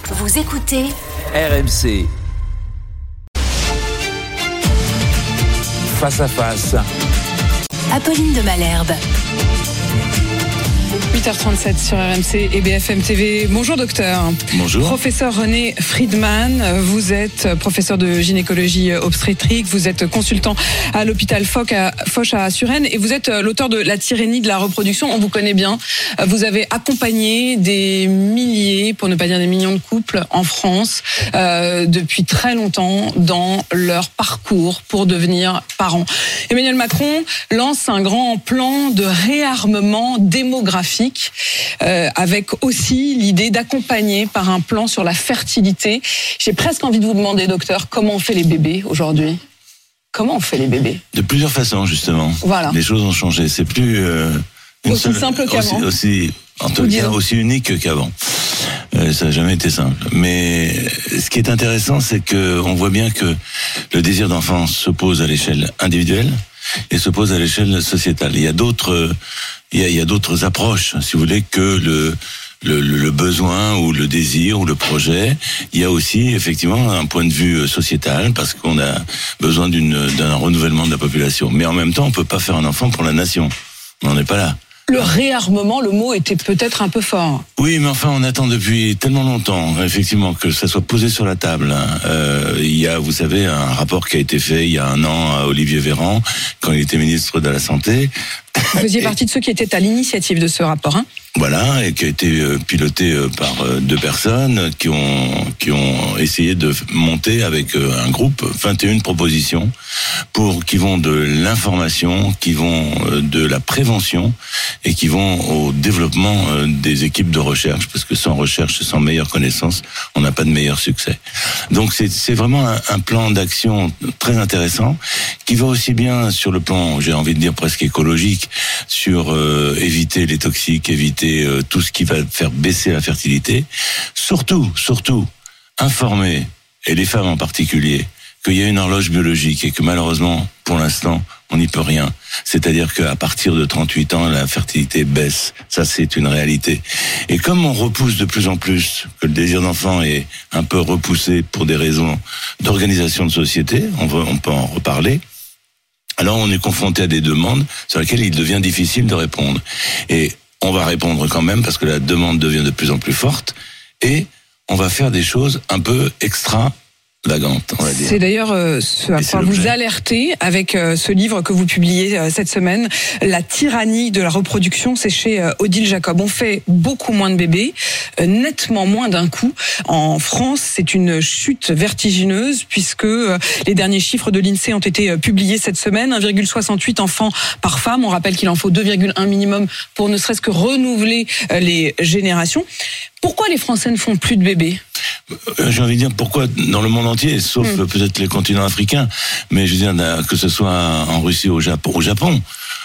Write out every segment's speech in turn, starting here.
Vous écoutez RMC. Face à face. Apolline de Malherbe. 8h37 sur RMC et BFM TV. Bonjour docteur. Bonjour. Professeur René Friedman, vous êtes professeur de gynécologie obstétrique, vous êtes consultant à l'hôpital Foch à Suresnes et vous êtes l'auteur de La tyrannie de la reproduction. On vous connaît bien. Vous avez accompagné des milliers, pour ne pas dire des millions de couples en France depuis très longtemps dans leur parcours pour devenir parents. Emmanuel Macron lance un grand plan de réarmement démographique avec aussi l'idée d'accompagner par un plan sur la fertilité. J'ai presque envie de vous demander, docteur, comment on fait les bébés aujourd'hui ? Comment on fait les bébés ? De plusieurs façons, justement. Voilà. Les choses ont changé. C'est plus aussi simple qu'avant. En tout cas, aussi unique qu'avant. Ça n'a jamais été simple. Mais ce qui est intéressant, c'est que on voit bien que le désir d'enfant se pose à l'échelle individuelle et se pose à l'échelle sociétale. Il y a d'autres approches, si vous voulez, que le besoin ou le désir ou le projet. Il y a aussi effectivement un point de vue sociétal parce qu'on a besoin d'un renouvellement de la population. Mais en même temps, on peut pas faire un enfant pour la nation. On n'en est pas là. Le réarmement, le mot était peut-être un peu fort. Oui, mais enfin, on attend depuis tellement longtemps, effectivement, que ça soit posé sur la table. Il y a, vous savez, un rapport qui a été fait il y a 1 an à Olivier Véran, quand il était ministre de la Santé. Vous faisiez partie de ceux qui étaient à l'initiative de ce rapport, hein ? Voilà, et qui a été piloté par 2 personnes qui ont essayé de monter avec un groupe 21 propositions qui vont de l'information, qui vont de la prévention et qui vont au développement des équipes de recherche, parce que sans recherche, sans meilleure connaissance, on n'a pas de meilleur succès. Donc c'est vraiment un plan d'action très intéressant qui va aussi bien sur le plan, j'ai envie de dire presque écologique, sur éviter les toxiques, éviter tout ce qui va faire baisser la fertilité. Surtout, informer, et les femmes en particulier, qu'il y a une horloge biologique et que malheureusement, pour l'instant, on n'y peut rien. C'est-à-dire qu'à partir de 38 ans, la fertilité baisse. Ça, c'est une réalité. Et comme on repousse de plus en plus, que le désir d'enfant est un peu repoussé pour des raisons d'organisation de société, on peut en reparler, alors on est confronté à des demandes sur lesquelles il devient difficile de répondre. Et on va répondre quand même parce que la demande devient de plus en plus forte et on va faire des choses un peu extravagantes, on va dire. C'est d'ailleurs ce à quoi vous alertez avec ce livre que vous publiez cette semaine, La tyrannie de la reproduction, c'est chez Odile Jacob. On fait beaucoup moins de bébés, nettement moins d'un coup. En France, c'est une chute vertigineuse puisque les derniers chiffres de l'INSEE ont été publiés cette semaine. 1,68 enfants par femme. On rappelle qu'il en faut 2,1 minimum pour ne serait-ce que renouveler les générations. Pourquoi les Français ne font plus de bébés ? J'ai envie de dire pourquoi dans le monde entier, sauf peut-être les continents africains, mais je veux dire que ce soit en Russie ou au Japon,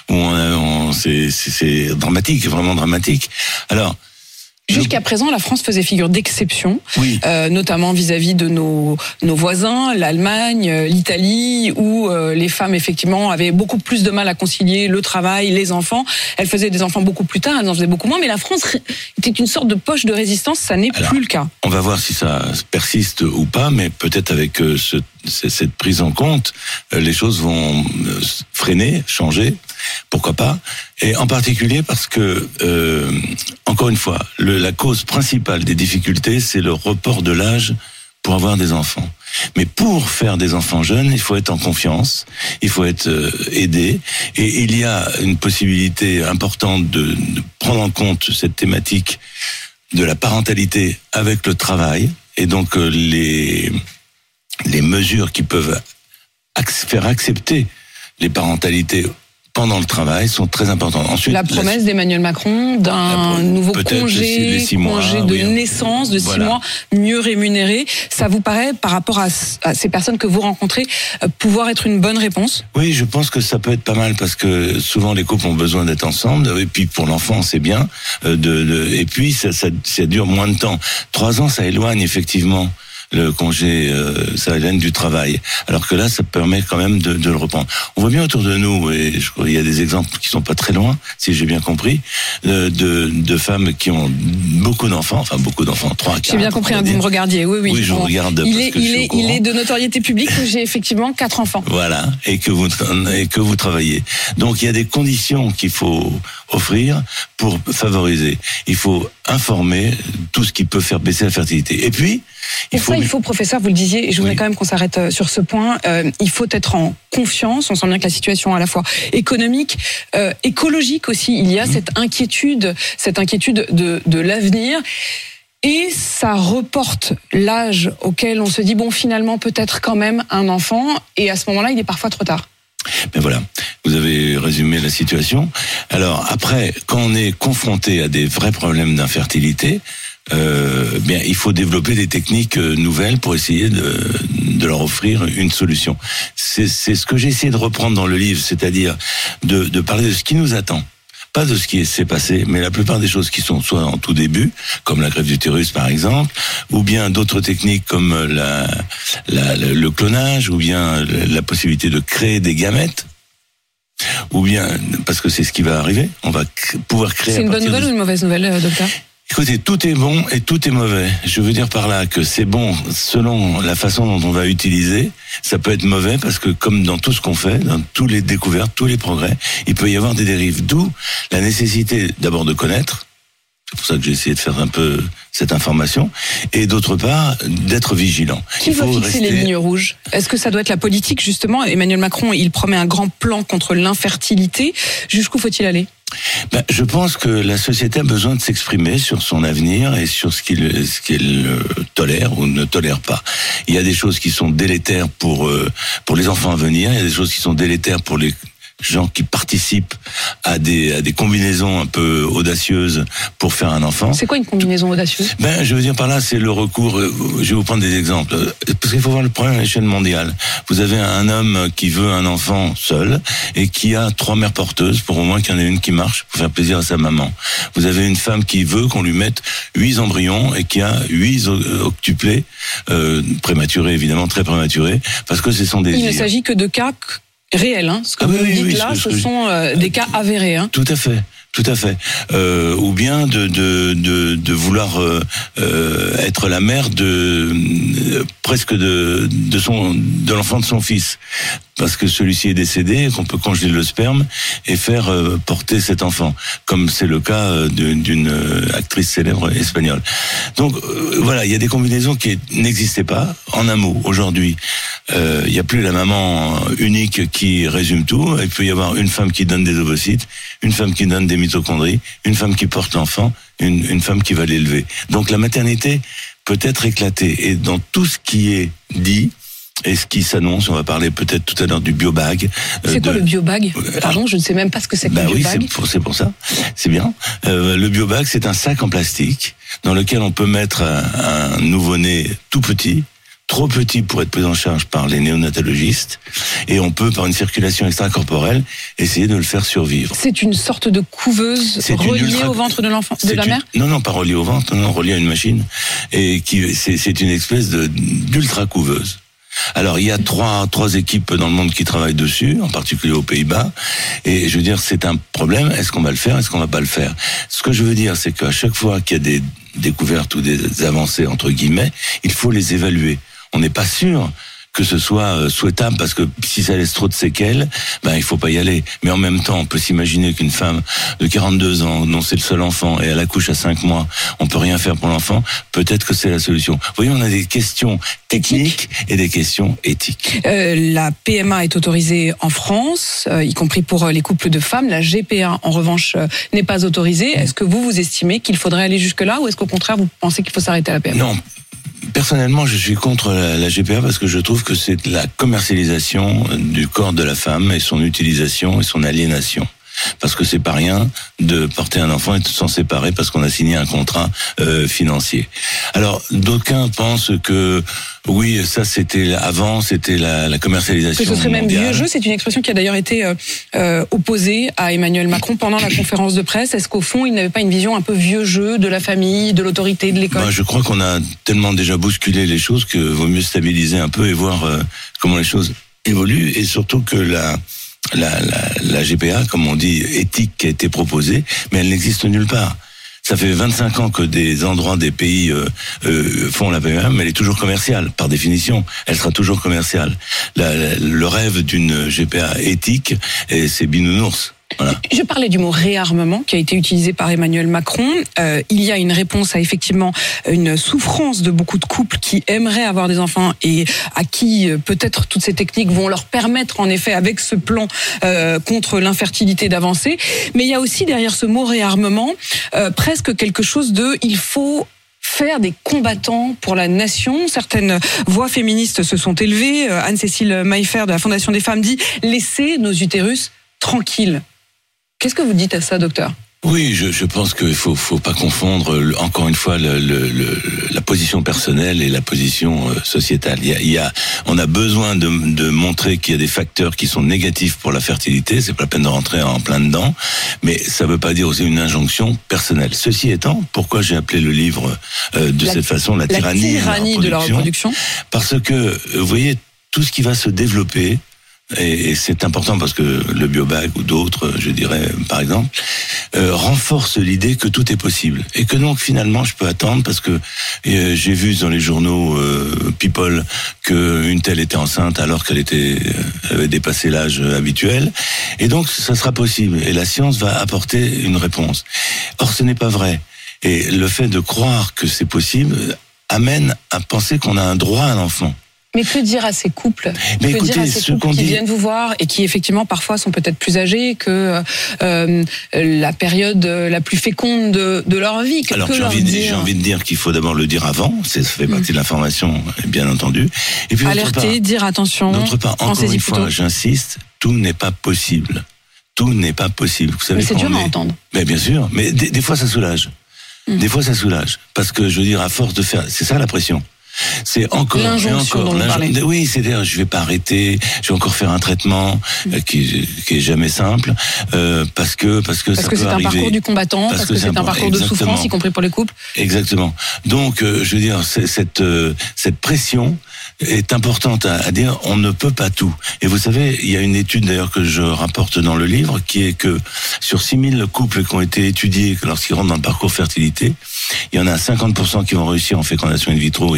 où c'est dramatique, vraiment dramatique. Alors, jusqu'à présent, la France faisait figure d'exception, oui. Notamment vis-à-vis de nos voisins, l'Allemagne, l'Italie, où les femmes, effectivement, avaient beaucoup plus de mal à concilier le travail, les enfants. Elles faisaient des enfants beaucoup plus tard, elles en faisaient beaucoup moins, mais la France était une sorte de poche de résistance, ça n'est plus le cas. On va voir si ça persiste ou pas, mais peut-être avec cette prise en compte, les choses vont freiner, changer. Pourquoi pas ? Et en particulier parce que, encore une fois, la cause principale des difficultés, c'est le report de l'âge pour avoir des enfants. Mais pour faire des enfants jeunes, il faut être en confiance, il faut être aidé, et il y a une possibilité importante de prendre en compte cette thématique de la parentalité avec le travail, et donc les mesures qui peuvent faire accepter les parentalités pendant le travail sont très importantes. Ensuite, la promesse d'Emmanuel Macron d'un nouveau congé de naissance de 6 mois mieux rémunéré, ça vous paraît, par rapport à ces personnes que vous rencontrez, pouvoir être une bonne réponse ? Oui, je pense que ça peut être pas mal parce que souvent les couples ont besoin d'être ensemble et puis pour l'enfant c'est bien et puis ça dure moins de temps. 3 ans, ça éloigne effectivement le congé salarial du travail. Alors que là, ça permet quand même de le reprendre. On voit bien autour de nous, et je crois qu'il y a des exemples qui sont pas très loin, si j'ai bien compris, de femmes qui ont beaucoup d'enfants, 3 à 4. J'ai bien compris, que vous me regardiez. Oui, Oui, je vous regarde il parce que je suis au courant. Il est de notoriété publique que j'ai effectivement 4 enfants. Voilà, et que vous travaillez. Donc il y a des conditions qu'il faut offrir pour favoriser. Il faut informer tout ce qui peut faire baisser la fertilité. Et puis, il faut, professeur, vous le disiez, et je voudrais quand même qu'on s'arrête sur ce point, il faut être en confiance. On sent bien que la situation à la fois économique, écologique aussi, il y a cette inquiétude de l'avenir. Et ça reporte l'âge auquel on se dit, bon, finalement, peut-être quand même un enfant. Et à ce moment-là, il est parfois trop tard. Ben voilà, vous avez résumé la situation. Alors après, quand on est confronté à des vrais problèmes d'infertilité, bien il faut développer des techniques nouvelles pour essayer de leur offrir une solution. C'est ce que j'ai essayé de reprendre dans le livre, c'est-à-dire de parler de ce qui nous attend. Pas de ce qui s'est passé, mais la plupart des choses qui sont soit en tout début, comme la greffe d'utérus par exemple, ou bien d'autres techniques comme le clonage, ou bien la possibilité de créer des gamètes, ou bien, parce que c'est ce qui va arriver, on va pouvoir créer... C'est une bonne nouvelle ou une mauvaise nouvelle, docteur ? Écoutez, tout est bon et tout est mauvais. Je veux dire par là que c'est bon selon la façon dont on va utiliser. Ça peut être mauvais parce que comme dans tout ce qu'on fait, dans toutes les découvertes, tous les progrès, il peut y avoir des dérives. D'où la nécessité d'abord de connaître. C'est pour ça que j'ai essayé de faire un peu cette information. Et d'autre part, d'être vigilant. Qui va fixer les lignes rouges ? Est-ce que ça doit être la politique, justement ? Emmanuel Macron, il promet un grand plan contre l'infertilité. Jusqu'où faut-il aller ? Je pense que la société a besoin de s'exprimer sur son avenir et sur ce qu'il tolère ou ne tolère pas. Il y a des choses qui sont délétères pour les enfants à venir, il y a des choses qui sont délétères pour les gens qui participent à des combinaisons un peu audacieuses pour faire un enfant. C'est quoi une combinaison audacieuse ? Je veux dire par là, c'est le recours. Je vais vous prendre des exemples parce qu'il faut voir le problème à l'échelle mondiale. Vous avez un homme qui veut un enfant seul et qui a 3 mères porteuses pour au moins qu'il y en ait une qui marche pour faire plaisir à sa maman. Vous avez une femme qui veut qu'on lui mette 8 embryons et qui a 8 octuplés prématurés, évidemment très prématurés, parce que ce sont des... Il ne s'agit que de cas réel, hein. Ce que vous dites là, ce sont des cas avérés, hein. Tout à fait. Ou bien de vouloir être la mère presque de l'enfant de son fils, parce que celui-ci est décédé, qu'on peut congeler le sperme et faire porter cet enfant, comme c'est le cas d'une actrice célèbre espagnole. Donc voilà, il y a des combinaisons qui n'existaient pas. En un mot, aujourd'hui, il n'y a plus la maman unique qui résume tout. Il peut y avoir une femme qui donne des ovocytes, une femme qui donne des mitochondries, une femme qui porte l'enfant, une femme qui va l'élever. Donc la maternité peut être éclatée. Et dans tout ce qui est dit, et ce qui s'annonce, on va parler peut-être tout à l'heure du biobag. C'est quoi le biobag ? Pardon, je ne sais même pas ce que c'est que le biobag. Oui, c'est pour ça. C'est bien. Le biobag, c'est un sac en plastique dans lequel on peut mettre un nouveau-né tout petit, trop petit pour être pris en charge par les néonatologistes, et on peut, par une circulation extracorporelle, essayer de le faire survivre. C'est une sorte de couveuse reliée au ventre de l'enfant, de la mère ? Non, pas reliée au ventre, non, reliée à une machine, et c'est une espèce d'ultra couveuse. Alors il y a trois équipes dans le monde qui travaillent dessus, en particulier aux Pays-Bas, et je veux dire c'est un problème. Est-ce qu'on va le faire, est-ce qu'on va pas le faire ? Ce que je veux dire, c'est qu'à chaque fois qu'il y a des découvertes ou des avancées entre guillemets, il faut les évaluer. On n'est pas sûr que ce soit souhaitable, parce que si ça laisse trop de séquelles, il faut pas y aller. Mais en même temps, on peut s'imaginer qu'une femme de 42 ans, dont c'est le seul enfant, et elle accouche à 5 mois, on peut rien faire pour l'enfant, peut-être que c'est la solution. Vous voyez, on a des questions techniques et des questions éthiques. La PMA est autorisée en France, y compris pour les couples de femmes. La GPA, en revanche, n'est pas autorisée. Est-ce que vous estimez qu'il faudrait aller jusque-là, ou est-ce qu'au contraire, vous pensez qu'il faut s'arrêter à la PMA ? Non. Personnellement, je suis contre la GPA parce que je trouve que c'est la commercialisation du corps de la femme et son utilisation et son aliénation. parce que c'est pas rien de porter un enfant et de s'en séparer parce qu'on a signé un contrat financier. Alors d'aucuns pensent que oui, ça c'était la commercialisation. Que ce serait mondiale. même vieux jeu, c'est une expression qui a d'ailleurs été opposée à Emmanuel Macron pendant la conférence de presse. Est-ce qu'au fond, il n'avait pas une vision un peu vieux jeu de la famille, de l'autorité, de l'école ? Je crois qu'on a tellement déjà bousculé les choses que vaut mieux stabiliser un peu et voir comment les choses évoluent, et surtout que la GPA, comme on dit, éthique qui a été proposée, mais elle n'existe nulle part. Ça fait 25 ans que des endroits, des pays font la PMA, mais elle est toujours commerciale, par définition. Elle sera toujours commerciale. Le rêve d'une GPA éthique, c'est binounours. Voilà. Je parlais du mot réarmement qui a été utilisé par Emmanuel Macron. Il y a une réponse à effectivement une souffrance de beaucoup de couples qui aimeraient avoir des enfants et à qui peut-être toutes ces techniques vont leur permettre en effet avec ce plan contre l'infertilité d'avancer. Mais il y a aussi derrière ce mot réarmement presque quelque chose de il faut faire des combattants pour la nation. Certaines voix féministes se sont élevées. Anne-Cécile Maillefer de la Fondation des femmes dit « Laissez nos utérus tranquilles ». Qu'est-ce que vous dites à ça, docteur ? Oui, je pense qu'il faut pas confondre encore une fois la position personnelle et la position sociétale. On a besoin de montrer qu'il y a des facteurs qui sont négatifs pour la fertilité. C'est pas la peine de rentrer en plein dedans, mais ça veut pas dire aussi une injonction personnelle. Ceci étant, pourquoi j'ai appelé le livre cette façon la tyrannie de la reproduction ? Parce que vous voyez tout ce qui va se développer. Et c'est important parce que le biobag ou d'autres, je dirais, par exemple, renforce l'idée que tout est possible. Et que donc, finalement, je peux attendre parce que j'ai vu dans les journaux People qu'une telle était enceinte alors qu'elle avait dépassé l'âge habituel. Et donc, ça sera possible. Et la science va apporter une réponse. Or, ce n'est pas vrai. Et le fait de croire que c'est possible amène à penser qu'on a un droit à l'enfant. Mais que dire à ces couples ? Mais écoutez, dire à ces couples qui viennent vous voir et qui effectivement parfois sont peut-être plus âgés que la période la plus féconde de leur vie. Alors j'ai envie de dire qu'il faut d'abord le dire avant, ça fait partie de l'information, bien entendu. Et puis alerter, dire attention. D'autre part, encore une fois, j'insiste, tout n'est pas possible. Tout n'est pas possible. Vous savez, mais c'est dur à entendre. Mais bien sûr, mais des fois ça soulage. Des fois ça soulage. Parce que je veux dire, à force de faire, c'est ça la pression. C'est encore l'injonction dont vous parlez. Oui, c'est-à-dire je vais pas arrêter, je vais encore faire un traitement qui est jamais simple parce que ça peut arriver. Parce que c'est un parcours du combattant, parce que c'est un parcours de souffrance, y compris pour les couples. Exactement. Donc je veux dire cette pression est importante à dire, on ne peut pas tout. Et vous savez, il y a une étude d'ailleurs que je rapporte dans le livre qui est que sur 6000 couples qui ont été étudiés lorsqu'ils rentrent dans le parcours fertilité, il y en a 50% qui vont réussir en fécondation in vitro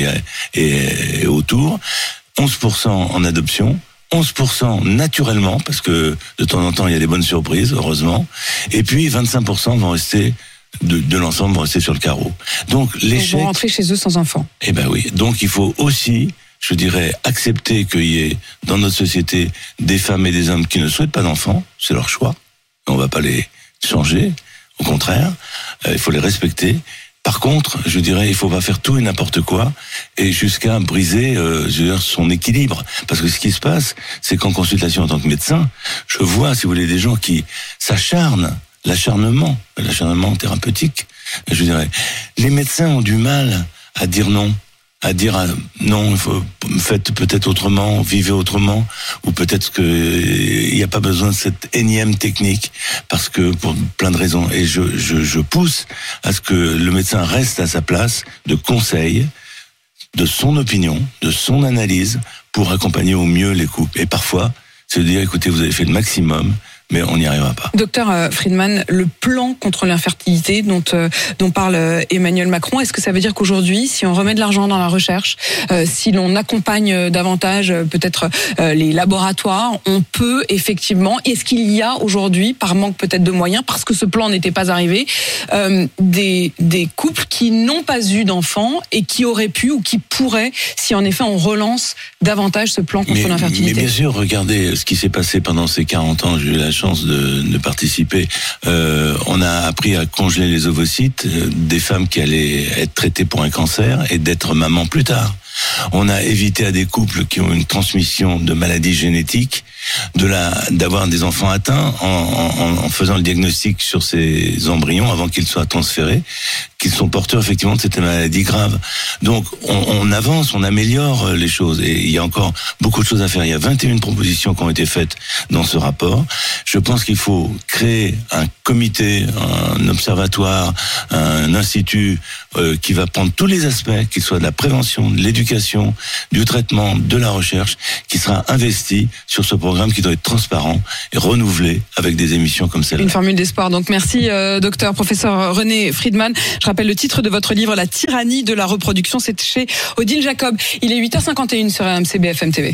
et autour, 11% en adoption, 11% naturellement, parce que de temps en temps il y a des bonnes surprises, heureusement, et puis 25% vont rester de l'ensemble vont rester sur le carreau. Donc l'échec. Ils vont rentrer chez eux sans enfants. Eh ben oui. Donc il faut aussi, je dirais, accepter qu'il y ait dans notre société des femmes et des hommes qui ne souhaitent pas d'enfants, c'est leur choix. On va pas les changer, au contraire, il faut les respecter. Par contre, je dirais, il faut pas faire tout et n'importe quoi, et jusqu'à briser, son équilibre. Parce que ce qui se passe, c'est qu'en consultation en tant que médecin, je vois, si vous voulez, des gens qui s'acharnent, l'acharnement thérapeutique, je dirais. Les médecins ont du mal à dire non. À dire non, faites peut-être autrement, vivez autrement, ou peut-être qu'il n'y a pas besoin de cette énième technique, parce que pour plein de raisons. Et je pousse à ce que le médecin reste à sa place de conseil, de son opinion, de son analyse, pour accompagner au mieux les couples. Et parfois, c'est de dire, écoutez, vous avez fait le maximum, mais on n'y arrivera pas. Docteur Friedman, le plan contre l'infertilité dont parle Emmanuel Macron, est-ce que ça veut dire qu'aujourd'hui, si on remet de l'argent dans la recherche, si l'on accompagne davantage peut-être les laboratoires, on peut effectivement, est-ce qu'il y a aujourd'hui, par manque peut-être de moyens, parce que ce plan n'était pas arrivé, des couples qui n'ont pas eu d'enfants et qui auraient pu ou qui pourraient, si en effet on relance davantage ce plan contre l'infertilité? Mais bien sûr, regardez ce qui s'est passé pendant ces 40 ans, j'ai eu la chance de participer. On a appris à congeler les ovocytes des femmes qui allaient être traitées pour un cancer et d'être maman plus tard. On a évité à des couples qui ont une transmission de maladies génétiques d'avoir des enfants atteints en faisant le diagnostic sur ces embryons avant qu'ils soient transférés, qu'ils sont porteurs effectivement de cette maladie grave. Donc on avance, on améliore les choses et il y a encore beaucoup de choses à faire. Il y a 21 propositions qui ont été faites dans ce rapport. Je pense qu'il faut créer un comité, un observatoire, un institut qui va prendre tous les aspects, qu'il soit de la prévention, de l'éducation, du traitement, de la recherche, qui sera investi sur ce programme qui doit être transparent et renouvelé avec des émissions comme celle-là. Une formule d'espoir. Donc merci docteur, professeur René Friedman. Je rappelle le titre de votre livre, La tyrannie de la reproduction. C'est chez Odile Jacob. Il est 8h51 sur RMC BFM TV.